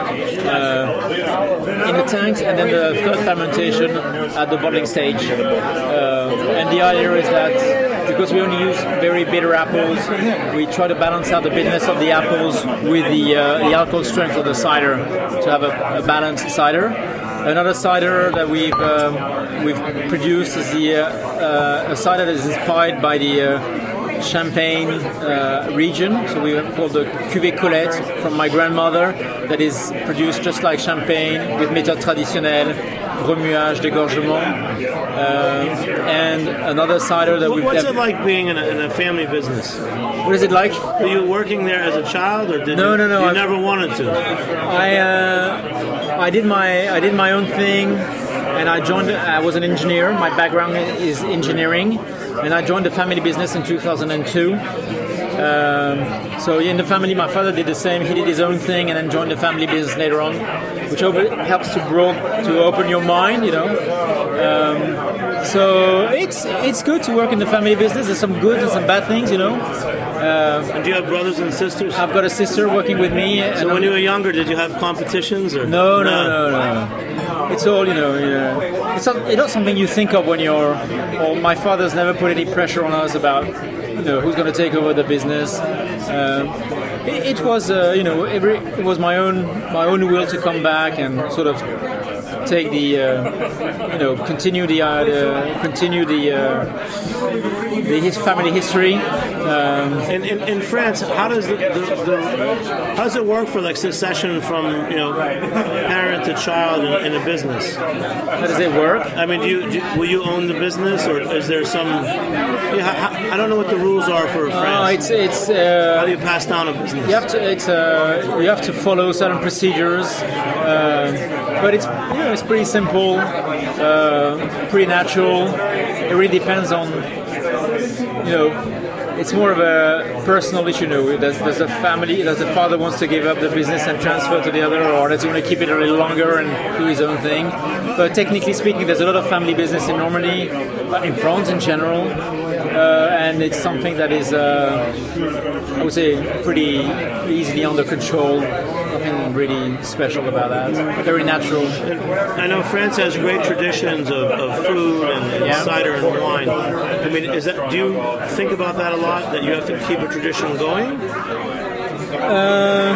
uh, in the tanks, and then the third fermentation at the bottling stage. Uh, and the idea is that because we only use very bitter apples, we try to balance out the bitterness of the apples with the, uh, the alcohol strength of the cider to have a, a balanced cider. Another cider that we've um, we've produced is the uh, uh, a cider that is inspired by the uh, Champagne uh, region. So we called the Cuvée Colette from my grandmother, that is produced just like Champagne with méthode traditionnelle, remuage, dégorgement. Uh, and another cider that we've... What's it like being in a, in a family business? What is it like? Were you working there as a child, or did no, you, no, no, you I, never wanted to? I uh, I did my I did my own thing, and I joined. I was an engineer. My background is engineering, and I joined the family business in two thousand two. Um, so in the family, my father did the same. He did his own thing, and then joined the family business later on, which open, helps to broad to open your mind, you know. Um, so it's it's good to work in the family business. There's some good and some bad things, you know. Uh, and do you have brothers and sisters? I've got a sister working with me. So when I'm, you were younger, did you have competitions? Or no, no, no, no, no. It's all, you know. You know it's, not, it's not something you think of when you're. Or my father's never put any pressure on us about, you know, who's going to take over the business. Um, it, it was, uh, you know, every it was my own my own will to come back and sort of take the, uh, you know, continue the, uh, the continue the uh, the his family history. Um, in, in in France, how does the, the, the how does it work for like succession from, you know, parent to child in, in a business? How does it work? I mean, do you do, will you own the business, or is there some? Yeah, I don't know what the rules are for France. Uh, it's it's. Uh, how do you pass down a business? You have to it's uh, you have to follow certain procedures, uh, but it's you know it's pretty simple, uh, pretty natural. It really depends on, you know. It's more of a personal issue, you know. Does, does the family, does the father wants to give up the business and transfer to the other, or does he want to keep it a little longer and do his own thing? But technically speaking, there's a lot of family business in Normandy, in France in general, uh, and it's something that is, uh, I would say, pretty easily under control. Nothing really special about that. Very natural. I know France has great traditions of, of food and, and yeah. cider and wine. I mean, is that? Do you think about that a lot? That you have to keep a tradition going? Uh,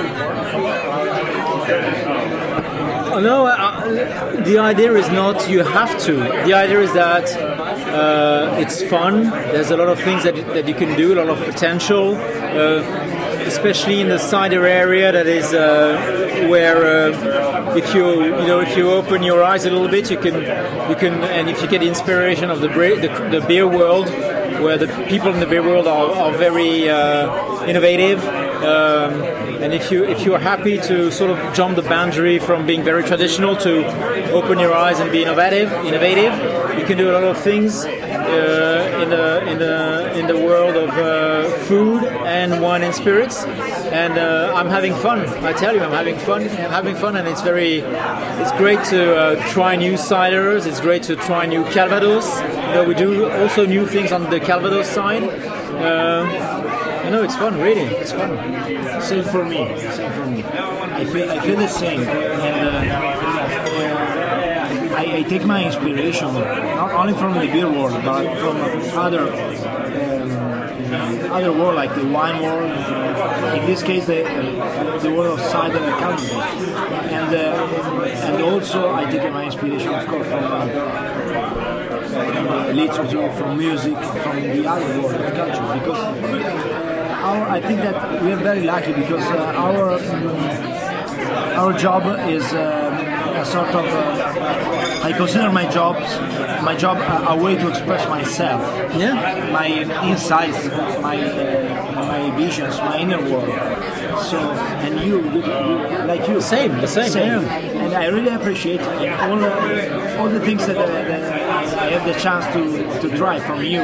no. Uh, the idea is not you have to. The idea is that uh, it's fun. There's a lot of things that that you can do. A lot of potential. Uh, Especially in the cider area, that is uh, where uh, if you you know if you open your eyes a little bit, you can you can and if you get inspiration of the the, the beer world, where the people in the beer world are, are very uh, innovative, um, and if you if you're happy to sort of jump the boundary from being very traditional to open your eyes and be innovative, innovative, you can do a lot of things. Uh, in the in the in the world of uh, food and wine and spirits, and uh, I'm having fun. I tell you, I'm having fun. I'm having fun, and it's very, it's great to uh, try new ciders. It's great to try new Calvados. You know, we do also new things on the Calvados side. Uh, you know, it's fun. Really, it's fun. Same for me. Same for me. I feel I feel the same, and. Uh, I, I take my inspiration not only from the beer world, but from other um, other world, like the wine world. In this case, the the world of cider and Calvados, and uh, and also I take my inspiration, of course, from, uh, from uh, literature, from music, from the other world of culture. Because uh, our, I think that we are very lucky because uh, our um, our job is. Uh, a sort of uh, I consider my job my job a, a way to express myself. Yeah. My insights, my uh, my visions, my inner world. So and you, you, you like you, same, the same. same. Yeah. And I really appreciate all the, all the things that, uh, that I have the chance to, to try from you.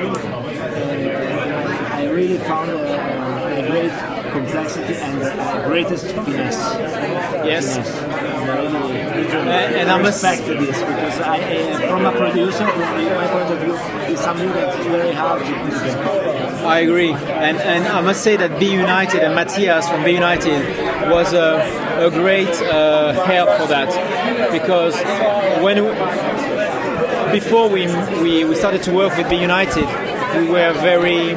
Uh, I really found uh, a great complexity and the greatest finesse. Yes. Finesse. I really and, and I must respect this because I, uh, from a producer, from my point of view, it's something that's very hard to, to get. I agree, and and I must say that Be United and Matthias from Be United was a, a great uh, help for that, because when we, before we, we we started to work with Be United, we were very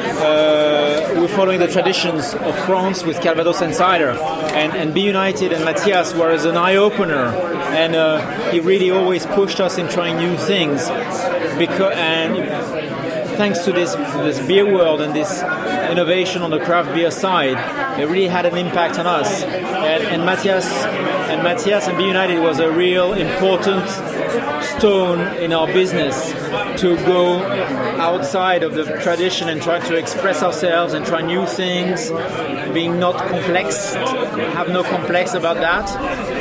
uh, we were following the traditions of France with Calvados and cider, and and Be United and Matthias was an eye opener, and uh, he really always pushed us in trying new things, because and. Thanks to this this beer world and this innovation on the craft beer side, it really had an impact on us. And, and Matthias and Matthias and Be United was a real important stone in our business to go outside of the tradition and try to express ourselves and try new things, being not complex, have no complex about that.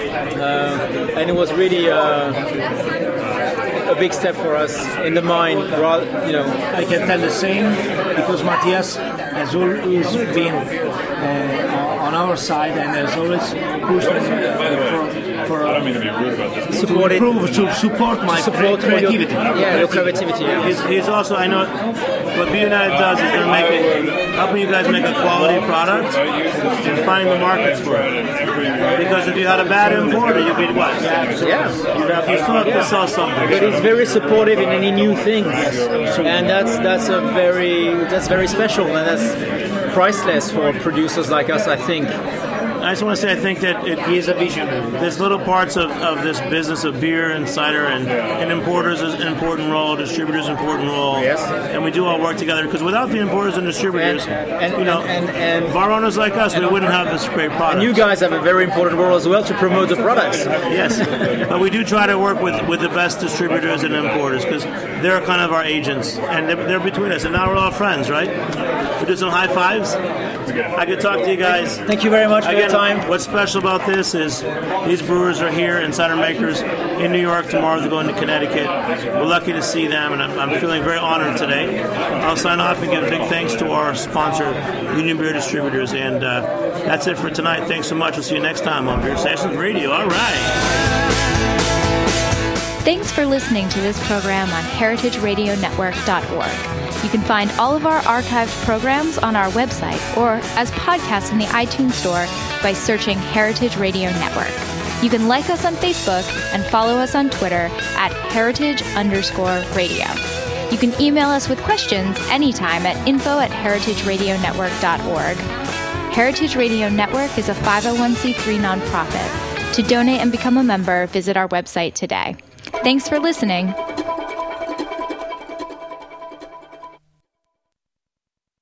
Uh, and it was really. Uh, a big step for us in the mind, you know. I can tell the same because Matthias has always been uh, on our side and has always pushed us uh, for, for uh, support to improve, to support my support creativity. Yeah, your creativity. Yeah. He's, he's also, I know, what Be United does is they're making, helping you guys make a quality product and find the markets for it. Because if you had a bad importer, you'd be what? Yeah. You'd have, you still have to sell something. But he's very supportive in any new things, and that's that's a very that's very special, and that's priceless for producers like us, I think. I just want to say, I think that it, he is a visionary. There's little parts of, of this business of beer and cider, and, and importers is an important role, distributors an important role. Yes. And we do all work together, because without the importers and distributors, and, and, you know, and, and, and bar owners like us, we wouldn't have this great product. And you guys have a very important role as well to promote the products. Yes. But we do try to work with, with the best distributors and importers, because they're kind of our agents, and they're, they're between us. And now we're all friends, right? We do some high fives. I could talk to you guys. Thank you very much for Again, your time. What's special about this is these brewers are here and cider makers in New York. Tomorrow they're going to Connecticut. We're lucky to see them, and I'm, I'm feeling very honored today. I'll sign off and give a big thanks to our sponsor, Union Beer Distributors, and uh, that's it for tonight. Thanks so much. We'll see you next time on Beer Sessions Radio. All right. Thanks for listening to this program on heritage radio network dot org. You can find all of our archived programs on our website or as podcasts in the iTunes Store by searching Heritage Radio Network. You can like us on Facebook and follow us on Twitter at heritage underscore radio. You can email us with questions anytime at info at heritage radio network dot org. Heritage Radio Network is a five oh one c three nonprofit. To donate and become a member, visit our website today. Thanks for listening.